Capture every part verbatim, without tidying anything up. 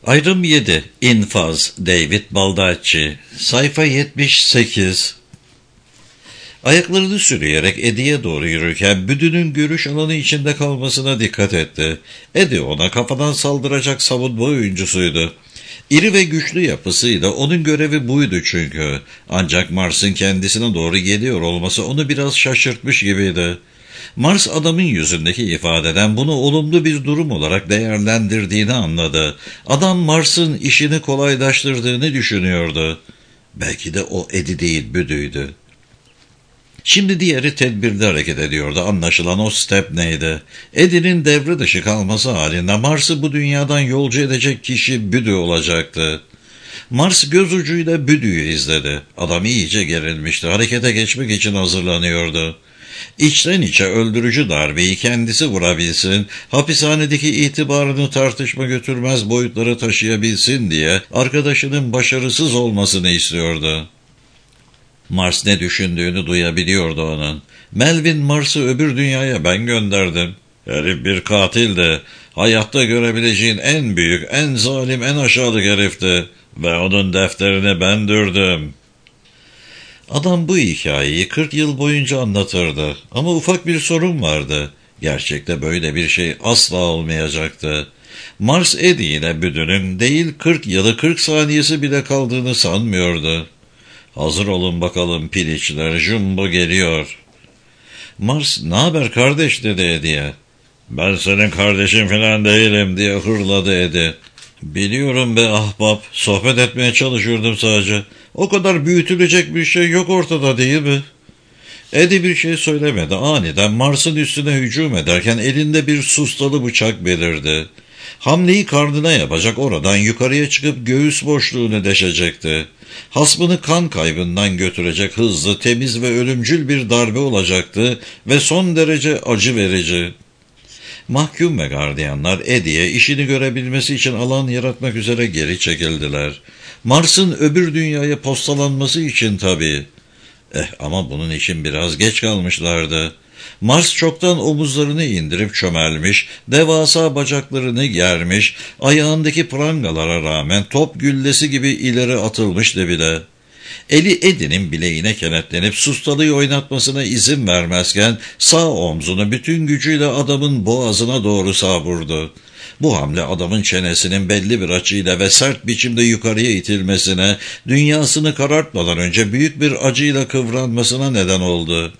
Ayrım yedi. İnfaz. David Baldacci. Sayfa yetmiş sekiz. Ayaklarını sürüyerek Eddie'ye doğru yürürken Büdü'nün görüş alanı içinde kalmasına dikkat etti. Eddie ona kafadan saldıracak savunma oyuncusuydu. İri ve güçlü yapısıyla onun görevi buydu çünkü. Ancak Mars'ın kendisine doğru geliyor olması onu biraz şaşırtmış gibiydi. Mars adamın yüzündeki ifadeden bunu olumlu bir durum olarak değerlendirdiğini anladı. Adam Mars'ın işini kolaylaştırdığını düşünüyordu. Belki de o Eddie değil, Büdü'ydü. Şimdi diğeri tedbirli hareket ediyordu. Anlaşılan o Stepney'di. Eddie'nin devre dışı kalması halinde Mars'ı bu dünyadan yolcu edecek kişi Büdü olacaktı. Mars göz ucuyla Büdü'yü izledi. Adam iyice gerilmişti. Harekete geçmek için hazırlanıyordu. İçten içe öldürücü darbeyi kendisi vurabilsin, hapishanedeki itibarını tartışma götürmez boyutlara taşıyabilsin diye arkadaşının başarısız olmasını istiyordu. Mars ne düşündüğünü duyabiliyordu onun. Melvin Mars'ı öbür dünyaya ben gönderdim. Herif bir katildi. Hayatta görebileceğin en büyük, en zalim, en aşağılık herifti. Ve onun defterini ben dürdüm. Adam bu hikayeyi kırk yıl boyunca anlatırdı. Ama ufak bir sorun vardı. Gerçekte böyle bir şey asla olmayacaktı. Mars Eddie'yle Büdü'nün değil kırk yılı kırk saniyesi bile kaldığını sanmıyordu. Hazır olun bakalım piliçler, jumbo geliyor. Mars, "Ne haber kardeş?" dedi Eddie'ye. "Ben senin kardeşin falan değilim" diye hırladı Eddie. "Biliyorum be ahbap, sohbet etmeye çalışıyordum sadece. O kadar büyütülecek bir şey yok ortada, değil mi?" Eddie bir şey söylemedi. Aniden Mars'ın üstüne hücum ederken elinde bir sustalı bıçak belirdi. Hamleyi karnına yapacak, oradan yukarıya çıkıp göğüs boşluğunu deşecekti. Hasmını kan kaybından götürecek hızlı, temiz ve ölümcül bir darbe olacaktı ve son derece acı verici. Mahkum ve gardiyanlar Eddie'ye işini görebilmesi için alan yaratmak üzere geri çekildiler. Mars'ın öbür dünyaya postalanması için tabii. Eh ama bunun için biraz geç kalmışlardı. Mars çoktan omuzlarını indirip çömelmiş, devasa bacaklarını germiş, ayağındaki prangalara rağmen top güllesi gibi ileri atılmıştı bile. Eli Eddie'nin bileğine kenetlenip sustalıyı oynatmasına izin vermezken sağ omzunu bütün gücüyle adamın boğazına doğru savurdu. Bu hamle adamın çenesinin belli bir açıyla ve sert biçimde yukarıya itilmesine, dünyasını karartmadan önce büyük bir acıyla kıvranmasına neden oldu.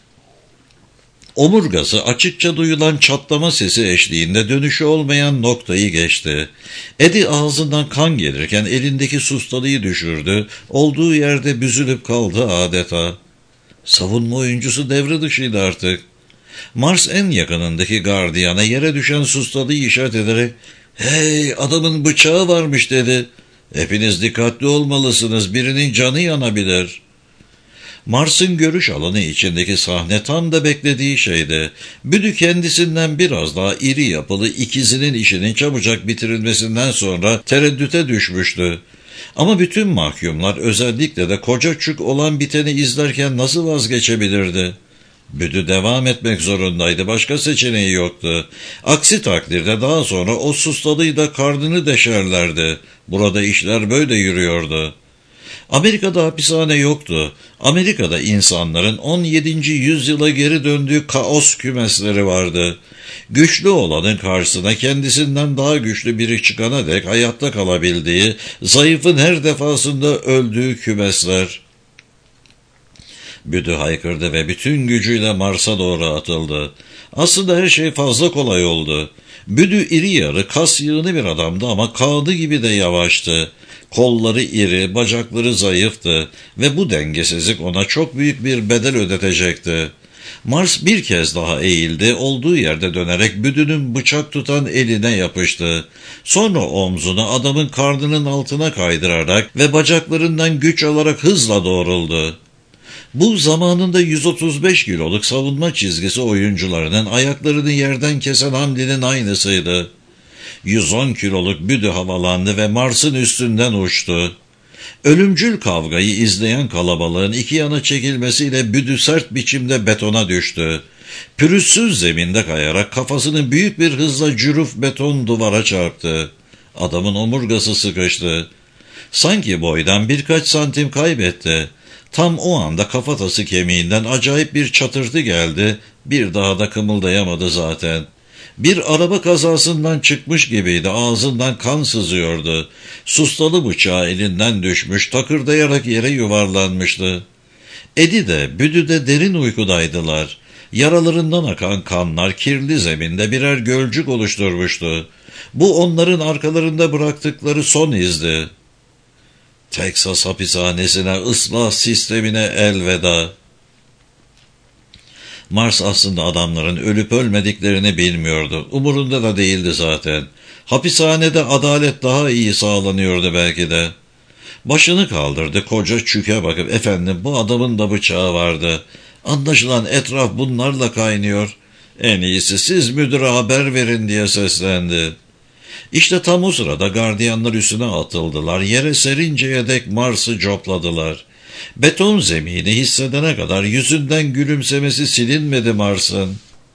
Omurgası açıkça duyulan çatlama sesi eşliğinde dönüşü olmayan noktayı geçti. Eddie ağzından kan gelirken elindeki sustalıyı düşürdü, olduğu yerde büzülüp kaldı adeta. Savunma oyuncusu devre dışıydı artık. Mars en yakınındaki gardiyana yere düşen sustalıyı işaret ederek "Hey, adamın bıçağı varmış" dedi. "Hepiniz dikkatli olmalısınız, birinin canı yanabilir." Mars'ın görüş alanı içindeki sahne tam da beklediği şeydi. Büdü kendisinden biraz daha iri yapılı ikizinin işinin çabucak bitirilmesinden sonra tereddüte düşmüştü. Ama bütün mahkumlar, özellikle de koca çük olan biteni izlerken nasıl vazgeçebilirdi? Büdü devam etmek zorundaydı, başka seçeneği yoktu. Aksi takdirde daha sonra o sustalıyla karnını deşerlerdi. Burada işler böyle yürüyordu. Amerika'da hapishane yoktu. Amerika'da insanların on yedinci yüzyıla geri döndüğü kaos kümesleri vardı. Güçlü olanın karşısına kendisinden daha güçlü biri çıkana dek hayatta kalabildiği, zayıfın her defasında öldüğü kümesler. Büdü haykırdı ve bütün gücüyle Mars'a doğru atıldı. Aslında her şey fazla kolay oldu. Büdü iri yarı, kas yığını bir adamdı ama kağıdı gibi de yavaştı. Kolları iri, bacakları zayıftı ve bu dengesizlik ona çok büyük bir bedel ödetecekti. Mars bir kez daha eğildi, olduğu yerde dönerek Büdü'nün bıçak tutan eline yapıştı. Sonra omzunu adamın karnının altına kaydırarak ve bacaklarından güç alarak hızla doğruldu. Bu zamanında yüz otuz beş kiloluk savunma çizgisi oyuncularının ayaklarını yerden kesen hamlenin aynısıydı. yüz on kiloluk Büdü havalandı ve Mars'ın üstünden uçtu. Ölümcül kavgayı izleyen kalabalığın iki yana çekilmesiyle Büdü sert biçimde betona düştü. Pürüzsüz zeminde kayarak kafasını büyük bir hızla cüruf beton duvara çarptı. Adamın omurgası sıkıştı. Sanki boydan birkaç santim kaybetti. Tam o anda kafatası kemiğinden acayip bir çatırtı geldi. Bir daha da kımıldayamadı zaten. Bir araba kazasından çıkmış gibiydi. Ağzından kan sızıyordu. Sustalı bıçağı elinden düşmüş, takırdayarak yere yuvarlanmıştı. Edi de, Büdü de derin uykudaydılar. Yaralarından akan kanlar kirli zeminde birer gölcük oluşturmuştu. Bu onların arkalarında bıraktıkları son izdi. Texas hapishanesine, ıslah sistemine elveda. Mars aslında adamların ölüp ölmediklerini bilmiyordu. Umurunda da değildi zaten. Hapishanede adalet daha iyi sağlanıyordu belki de. Başını kaldırdı, koca çüke bakıp, efendim bu adamın da bıçağı vardı. Anlaşılan etraf bunlarla kaynıyor. En iyisi siz müdüre haber verin diye seslendi. İşte tam o sırada gardiyanlar üstüne atıldılar. Yere serinceye dek Mars'ı copladılar. Beton zemini hissedene kadar yüzünden gülümsemesi silinmedi Mars'ın.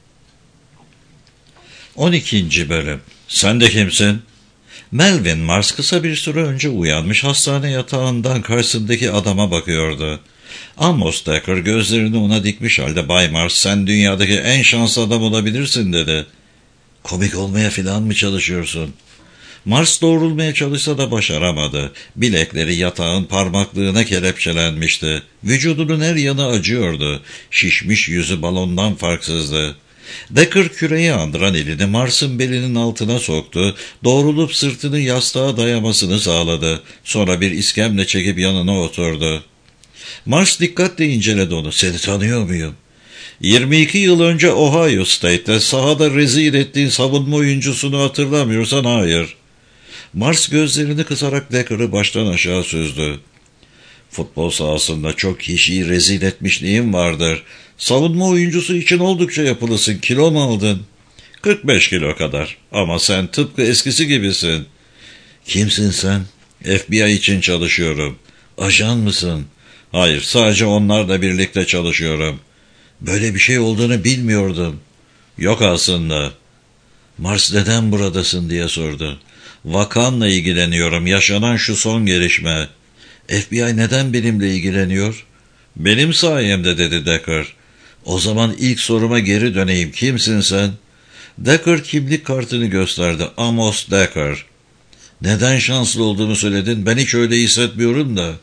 on ikinci bölüm. Sen de kimsin? Melvin Mars kısa bir süre önce uyanmış, hastane yatağından karşısındaki adama bakıyordu. Amos Decker gözlerini ona dikmiş halde, "Bay Mars, sen dünyadaki en şanslı adam olabilirsin," dedi. "Komik olmaya falan mı çalışıyorsun?" Mars doğrulmaya çalışsa da başaramadı. Bilekleri yatağın parmaklığına kelepçelenmişti. Vücudunun her yanı acıyordu. Şişmiş yüzü balondan farksızdı. Decker küreyi andıran elini Mars'ın belinin altına soktu. Doğrulup sırtını yastığa dayamasını sağladı. Sonra bir iskemle çekip yanına oturdu. Mars dikkatle inceledi onu. "Seni tanıyor muyum?" yirmi iki yıl önce Ohio State'te sahada rezil ettiğin savunma oyuncusunu hatırlamıyorsan hayır. Mars gözlerini kısarak Decker'ı baştan aşağı süzdü. "Futbol sahasında çok kişiyi rezil etmişliğim vardır. Savunma oyuncusu için oldukça yapılısın. Kilo mu aldın?" kırk beş kilo kadar. "Ama sen tıpkı eskisi gibisin." "Kimsin sen?" "F B I için çalışıyorum." "Ajan mısın?" "Hayır, sadece onlarla birlikte çalışıyorum." "Böyle bir şey olduğunu bilmiyordum." "Yok aslında." "Mars, neden buradasın?" diye sordu. "Vakanla ilgileniyorum, yaşanan şu son gelişme." "F B I neden benimle ilgileniyor?" "Benim sayemde," dedi Decker. "O zaman ilk soruma geri döneyim. Kimsin sen?" Decker kimlik kartını gösterdi. "Amos Decker." "Neden şanslı olduğumu söyledin? Ben hiç öyle hissetmiyorum da."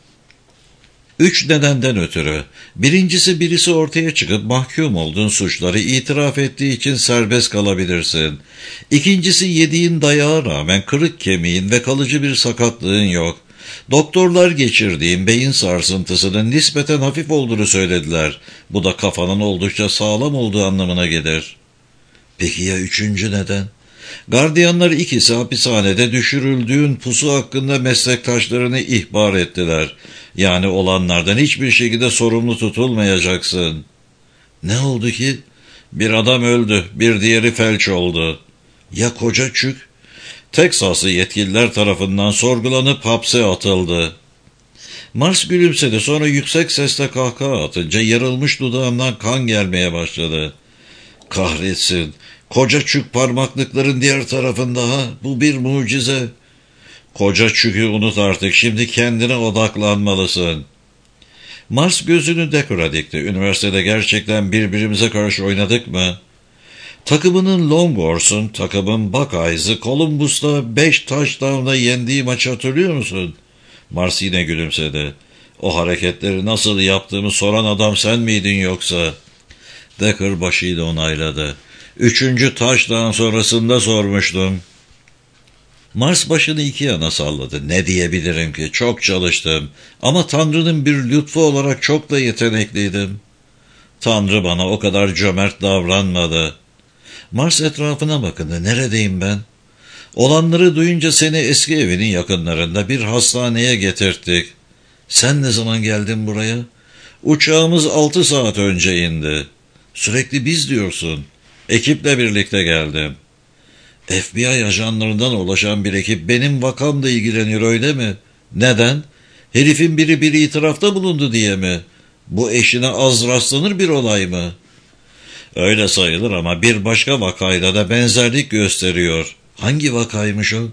Üç nedenden ötürü. Birincisi, birisi ortaya çıkıp mahkum olduğun suçları itiraf ettiği için serbest kalabilirsin. İkincisi, yediğin dayağa rağmen kırık kemiğin ve kalıcı bir sakatlığın yok. Doktorlar geçirdiğin beyin sarsıntısının nispeten hafif olduğunu söylediler. Bu da kafanın oldukça sağlam olduğu anlamına gelir. Peki ya üçüncü neden? Gardiyanlar ikisi hapishanede düşürüldüğün pusu hakkında meslektaşlarını ihbar ettiler. Yani olanlardan hiçbir şekilde sorumlu tutulmayacaksın. Ne oldu ki? Bir adam öldü, bir diğeri felç oldu. Ya koca çük? Teksaslı yetkililer tarafından sorgulanıp hapse atıldı. Mars gülümsedi, sonra yüksek sesle kahkaha atınca yarılmış dudağından kan gelmeye başladı. "Kahretsin, koca çük parmaklıkların diğer tarafında ha, bu bir mucize." "Koca çükü unut artık, şimdi kendine odaklanmalısın." Mars gözünü Decker'a dikti. "Üniversitede gerçekten birbirimize karşı oynadık mı?" "Takımının Longhorse'un, takımın Buckeyes'ı Columbus'ta beş touchdown'la yendiği maçı hatırlıyor musun?" Mars yine gülümsedi. "O hareketleri nasıl yaptığımı soran adam sen miydin yoksa?" Decker başıyla onayladı. "Üçüncü touchdown sonrasında sormuştum." Mars başını iki yana salladı. "Ne diyebilirim ki? Çok çalıştım. Ama Tanrı'nın bir lütfu olarak çok da yetenekliydim." "Tanrı bana o kadar cömert davranmadı." Mars etrafına bakındı. "Neredeyim ben?" "Olanları duyunca seni eski evinin yakınlarında bir hastaneye getirttik." "Sen ne zaman geldin buraya?" "Uçağımız altı saat önce indi." "Sürekli biz diyorsun." "Ekiple birlikte geldim." F B I ajanlarından ulaşan bir ekip benim vakamla ilgileniyor, öyle mi? Neden? Herifin biri bir itirafta bulundu diye mi? Bu eşine az rastlanır bir olay mı? Öyle sayılır ama bir başka vakayla da benzerlik gösteriyor. Hangi vakaymış o?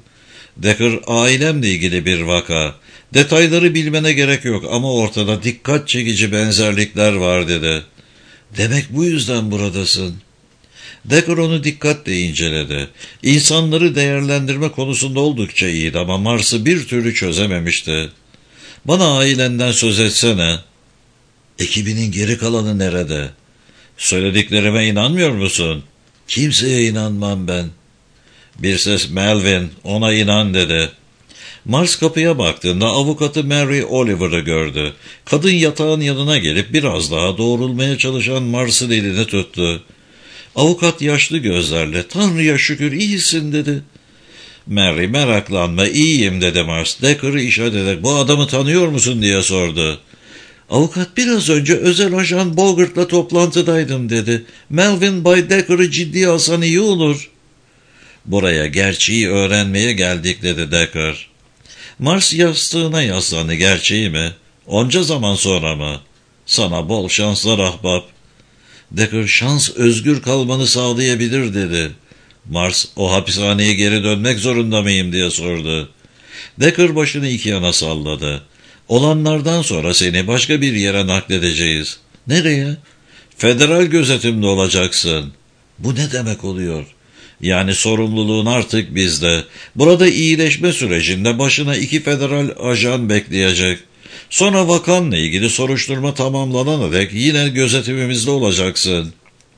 Decker, ailemle ilgili bir vaka. Detayları bilmene gerek yok ama ortada dikkat çekici benzerlikler var dedi. Demek bu yüzden buradasın. Decker onu dikkatle inceledi. İnsanları değerlendirme konusunda oldukça iyiydi ama Mars'ı bir türlü çözememişti. Bana ailenden söz etsene. Ekibinin geri kalanı nerede? Söylediklerime inanmıyor musun? Kimseye inanmam ben. Bir ses Melvin, ona inan dedi. Mars kapıya baktığında avukatı Mary Oliver'ı gördü. Kadın yatağın yanına gelip biraz daha doğrulmaya çalışan Mars'ın elini tuttu. Avukat yaşlı gözlerle, "Tanrı'ya şükür iyisin" dedi. Mary, "Meraklanma, iyiyim" dedi Mars. Decker'ı işaret ederek, "Bu adamı tanıyor musun?" diye sordu. Avukat, "Biraz önce özel ajan Bogart'la toplantıdaydım" dedi. "Melvin Bay Decker'ı ciddiye alsan iyi olur." "Buraya gerçeği öğrenmeye geldik" dedi Decker. Mars yastığına yaslandı. "Gerçeği mi? Onca zaman sonra mı?" "Sana bol şanslar ahbap." Decker, "Şans özgür kalmanı sağlayabilir" dedi. Mars, "O hapishaneye geri dönmek zorunda mıyım?" diye sordu. Decker başını iki yana salladı. "Olanlardan sonra seni başka bir yere nakledeceğiz." "Nereye?" "Federal gözetimde olacaksın." "Bu ne demek oluyor?" "Yani sorumluluğun artık bizde. Burada iyileşme sürecinde başına iki federal ajan bekleyecek. Sonra vakanla ilgili soruşturma tamamlanana dek yine gözetimimizde olacaksın."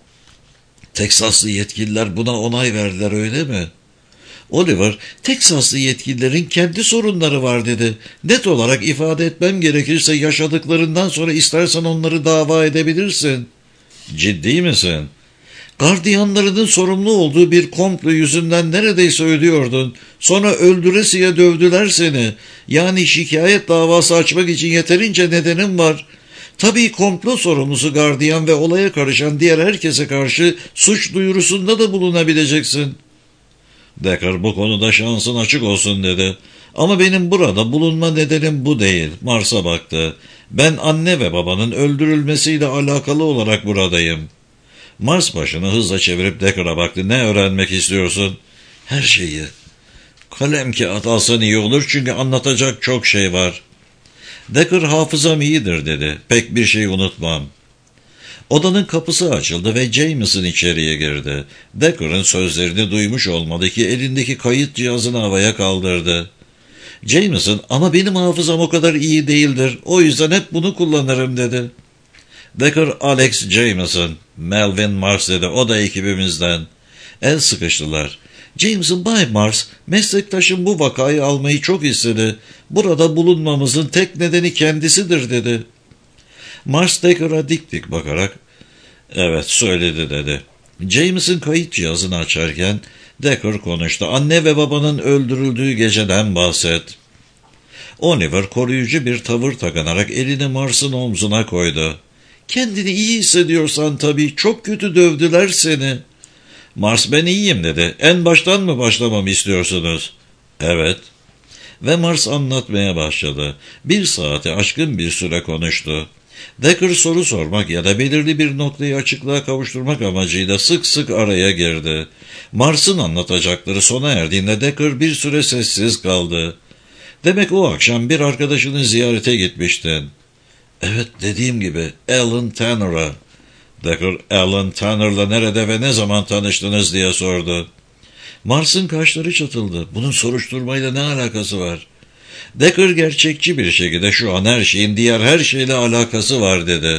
"Teksaslı yetkililer buna onay verdiler, öyle mi?" Oliver, "Teksaslı yetkililerin kendi sorunları var" dedi. "Net olarak ifade etmem gerekirse yaşadıklarından sonra istersen onları dava edebilirsin." "Ciddi misin?" "Gardiyanlarının sorumlu olduğu bir komplo yüzünden neredeyse ölüyordun. Sonra öldüresiye dövdüler seni. Yani şikayet davası açmak için yeterince nedenim var. Tabii komplo sorumlusu gardiyan ve olaya karışan diğer herkese karşı suç duyurusunda da bulunabileceksin." Decker, "Bu konuda şansın açık olsun" dedi. "Ama benim burada bulunma nedenim bu değil." Mars'a baktı. "Ben anne ve babanın öldürülmesiyle alakalı olarak buradayım." Mars başını hızla çevirip Decker'a baktı. "Ne öğrenmek istiyorsun?" "Her şeyi." "Kalem kağıt alsan iyi olur çünkü anlatacak çok şey var." Decker, "Hafızam iyidir" dedi. "Pek bir şey unutmam." Odanın kapısı açıldı ve Jameson içeriye girdi. Decker'ın sözlerini duymuş olmalı ki elindeki kayıt cihazını havaya kaldırdı. Jameson, "Ama benim hafızam o kadar iyi değildir. O yüzden hep bunu kullanırım" dedi. Decker, "Alex Jameson." "Melvin Mars" dedi. "O da ekibimizden." El sıkıştılar. Jameson, "Bay Mars, meslektaşım bu vakayı almayı çok istedi. Burada bulunmamızın tek nedeni kendisidir" dedi. Mars Decker'a dik dik bakarak, "Evet söyledi" dedi. Jameson kayıt cihazını açarken Decker konuştu. "Anne ve babanın öldürüldüğü geceden bahset." Oliver koruyucu bir tavır takınarak elini Mars'ın omzuna koydu. "Kendini iyi hissediyorsan tabii, çok kötü dövdüler seni." Mars, "Ben iyiyim" dedi. "En baştan mı başlamamı istiyorsunuz?" "Evet." Ve Mars anlatmaya başladı. Bir saate aşkın bir süre konuştu. Decker soru sormak ya da belirli bir noktayı açıklığa kavuşturmak amacıyla sık sık araya girdi. Mars'ın anlatacakları sona erdiğinde Decker bir süre sessiz kaldı. "Demek o akşam bir arkadaşını ziyarete gitmiştin." "Evet, dediğim gibi, Alan Tanner'a." Decker, "Alan Tanner'la nerede ve ne zaman tanıştınız?" diye sordu. Mars'ın kaşları çatıldı. "Bunun soruşturmayla ne alakası var?" Decker gerçekçi bir şekilde, "Şu an her şeyin diğer her şeyle alakası var" dedi.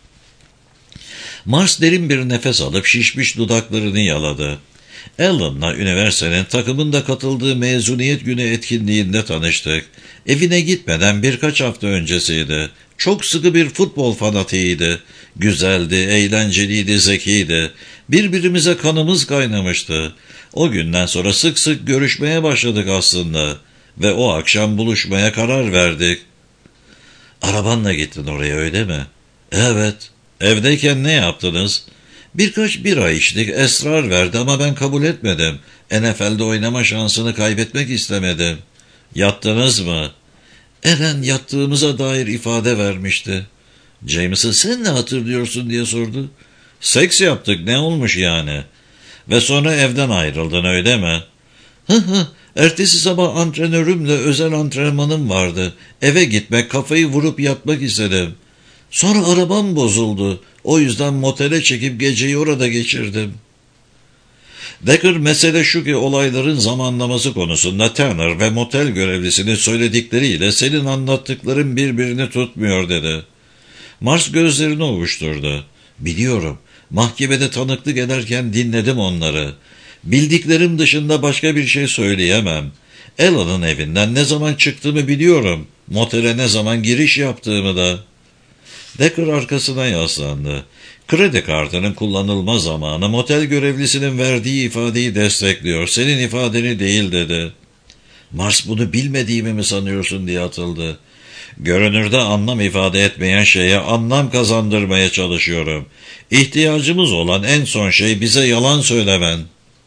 Mars derin bir nefes alıp şişmiş dudaklarını yaladı. "Alan'la üniversitenin takımında katıldığı mezuniyet günü etkinliğinde tanıştık. Evine gitmeden birkaç hafta öncesiydi. Çok sıkı bir futbol fanatiydi. Güzeldi, eğlenceliydi, zekiydi. Birbirimize kanımız kaynamıştı. O günden sonra sık sık görüşmeye başladık aslında. Ve o akşam buluşmaya karar verdik." "Arabanla gittin oraya, öyle mi?" "Evet." "Evdeyken ne yaptınız?" "Birkaç bira içtik, esrar verdi ama ben kabul etmedim. N F L'de oynama şansını kaybetmek istemedim." "Yattınız mı?" "Eren yattığımıza dair ifade vermişti." Jameson, "Sen ne hatırlıyorsun?" diye sordu. "Seks yaptık, ne olmuş yani?" "Ve sonra evden ayrıldın, öyle mi?" "Hı hı, Ertesi sabah antrenörümle özel antrenmanım vardı. Eve gitmek, kafayı vurup yatmak istedim. Sonra arabam bozuldu. O yüzden motele çekip geceyi orada geçirdim. Decker, mesele şu ki olayların zamanlaması konusunda Tanner ve motel görevlisinin söyledikleriyle senin anlattıkların birbirini tutmuyor dedi. Mars gözlerini ovuşturdu. Biliyorum. Mahkemede tanıklık ederken dinledim onları. Bildiklerim dışında başka bir şey söyleyemem. Ela'nın evinden ne zaman çıktığımı biliyorum. Motele ne zaman giriş yaptığımı da. Decker arkasına yaslandı. Kredi kartının kullanılma zamanı motel görevlisinin verdiği ifadeyi destekliyor. Senin ifadeni değil dedi. Mars, bunu bilmediğimi mi sanıyorsun diye atıldı. Görünürde anlam ifade etmeyen şeye anlam kazandırmaya çalışıyorum. İhtiyacımız olan en son şey bize yalan söylemen.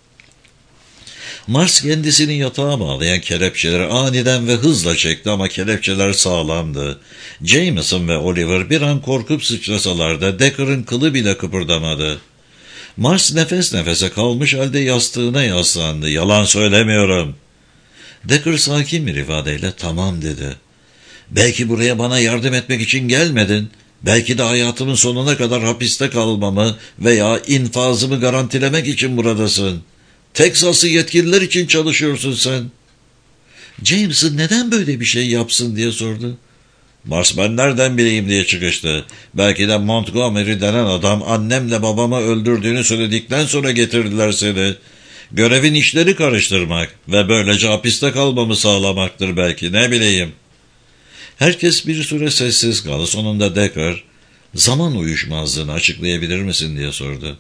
Mars kendisini yatağa bağlayan kelepçeleri aniden ve hızla çekti ama kelepçeler sağlamdı. Jameson ve Oliver bir an korkup sıçrasalar da Decker'ın kılı bile kıpırdamadı. Mars nefes nefese kalmış halde yastığına yaslandı. Yalan söylemiyorum. Decker sakin bir ifadeyle tamam dedi. Belki buraya bana yardım etmek için gelmedin. Belki de hayatımın sonuna kadar hapiste kalmamı veya infazımı garantilemek için buradasın. Teksaslı yetkililer için çalışıyorsun sen. Jameson neden böyle bir şey yapsın diye sordu. Mars, ben nereden bileyim diye çıkıştı. Belki de Montgomery denen adam annemle babamı öldürdüğünü söyledikten sonra getirdiler seni. Görevin işleri karıştırmak ve böylece hapiste kalmamı sağlamaktır belki, ne bileyim. Herkes bir süre sessiz kaldı. Sonunda Decker, zaman uyuşmazlığını açıklayabilir misin diye sordu.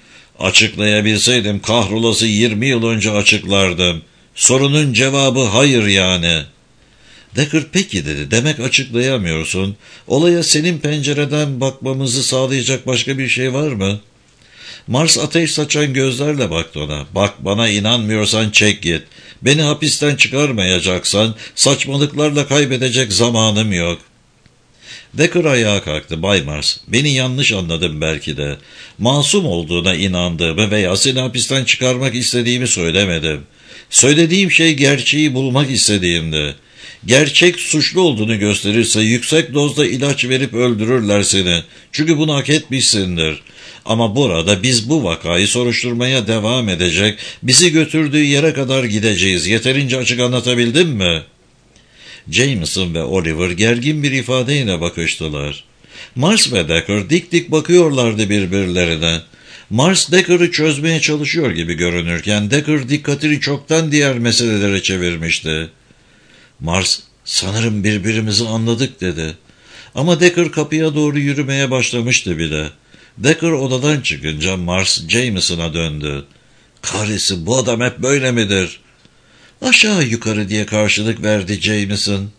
Açıklayabilseydim kahrolası yirmi yıl önce açıklardım. Sorunun cevabı hayır yani. Decker peki dedi. Demek açıklayamıyorsun. Olaya senin pencereden bakmamızı sağlayacak başka bir şey var mı? Mars ateş saçan gözlerle baktı ona. Bak, bana inanmıyorsan çek git. Beni hapisten çıkarmayacaksan saçmalıklarla kaybedecek zamanım yok. Decker ayağa kalktı. Bay Mars, beni yanlış anladın belki de. Masum olduğuna inandığımı veya seni hapisten çıkarmak istediğimi söylemedim. Söylediğim şey gerçeği bulmak istediğimdi. Gerçek suçlu olduğunu gösterirse yüksek dozda ilaç verip öldürürler seni. Çünkü bunu hak etmişsindir. Ama burada biz bu vakayı soruşturmaya devam edecek, bizi götürdüğü yere kadar gideceğiz. Yeterince açık anlatabildim mi? Jameson ve Oliver gergin bir ifadeyle bakıştılar. Mars ve Decker dik dik bakıyorlardı birbirlerine. Mars Decker'ı çözmeye çalışıyor gibi görünürken Decker dikkatini çoktan diğer meselelere çevirmişti. Mars, sanırım birbirimizi anladık dedi. Ama Decker kapıya doğru yürümeye başlamıştı bile. Decker odadan çıkınca Mars Jameson'a döndü. Kahretsin, bu adam hep böyle midir? Aşağı yukarı diye karşılık verdi Jameson.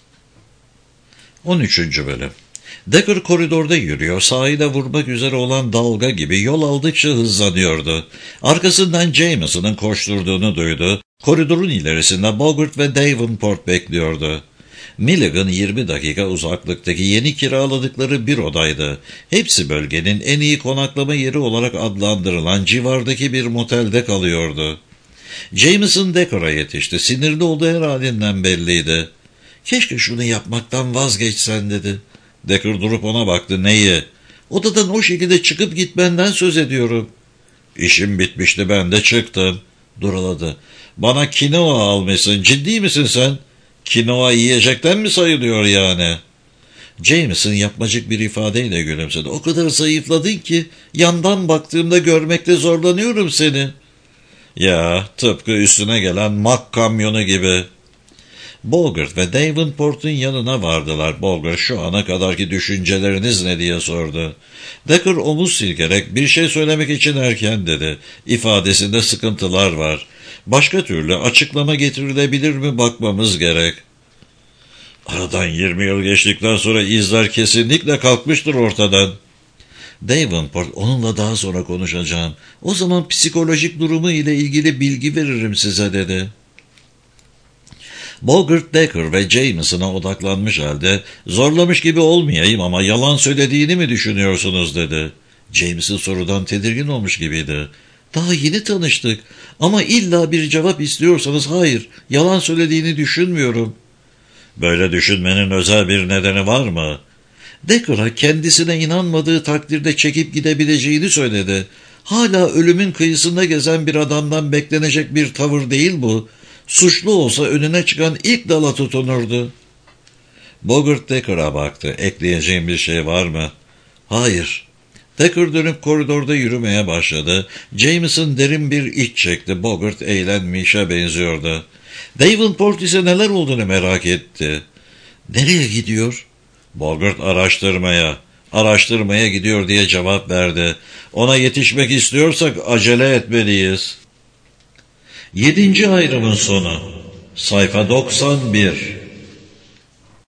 on üçüncü bölüm. Decker koridorda yürüyor, sahile vurmak üzere olan dalga gibi yol aldıkça hızlanıyordu. Arkasından Jameson'ın koşturduğunu duydu. Koridorun ilerisinde Bogart ve Davenport bekliyordu. Milligan yirmi dakika uzaklıktaki yeni kiraladıkları bir odaydı. Hepsi bölgenin en iyi konaklama yeri olarak adlandırılan civardaki bir motelde kalıyordu. Jameson Decker'a yetişti. Sinirli olduğu her halinden belliydi. Keşke şunu yapmaktan vazgeçsen dedi. Decker durup ona baktı. Neyi? Odadan o şekilde çıkıp gitmenden söz ediyorum. İşim bitmişti, ben de çıktım. Duraladı. Bana kinoa almışsın. Ciddi misin sen? Kinoa yiyecekten mi sayılıyor yani? Jameson yapmacık bir ifadeyle gülümsedi. O kadar zayıfladın ki yandan baktığımda görmekte zorlanıyorum seni. Ya, tıpkı üstüne gelen mak kamyonu gibi. Bogart ve Davenport'un yanına vardılar. Bogart, şu ana kadarki düşünceleriniz ne diye sordu. Decker omuz silkerek bir şey söylemek için erken dedi. İfadesinde sıkıntılar var. Başka türlü açıklama getirilebilir mi bakmamız gerek. Aradan yirmi yıl geçtikten sonra izler kesinlikle kalkmıştır ortadan. Davenport, onunla daha sonra konuşacağım. O zaman psikolojik durumu ile ilgili bilgi veririm size dedi. Bogart, Decker ve Jameson'a odaklanmış halde zorlamış gibi olmayayım ama yalan söylediğini mi düşünüyorsunuz dedi. Jameson sorudan tedirgin olmuş gibiydi. Daha yeni tanıştık ama illa bir cevap istiyorsanız hayır, yalan söylediğini düşünmüyorum. Böyle düşünmenin özel bir nedeni var mı? Decker'a kendisine inanmadığı takdirde çekip gidebileceğini söyledi. Hala ölümün kıyısında gezen bir adamdan beklenecek bir tavır değil bu. Suçlu olsa önüne çıkan ilk dala tutunurdu. Bogart Decker'a baktı. Ekleyeceğim bir şey var mı? Hayır. Decker dönüp koridorda yürümeye başladı. Jameson derin bir iç çekti. Bogart eğlenmişe benziyordu. Davenport ise neler olduğunu merak etti. Nereye gidiyor? Bogart araştırmaya. Araştırmaya gidiyor diye cevap verdi. Ona yetişmek istiyorsak acele etmeliyiz. Yedinci ayrımın sonu. Sayfa doksan bir.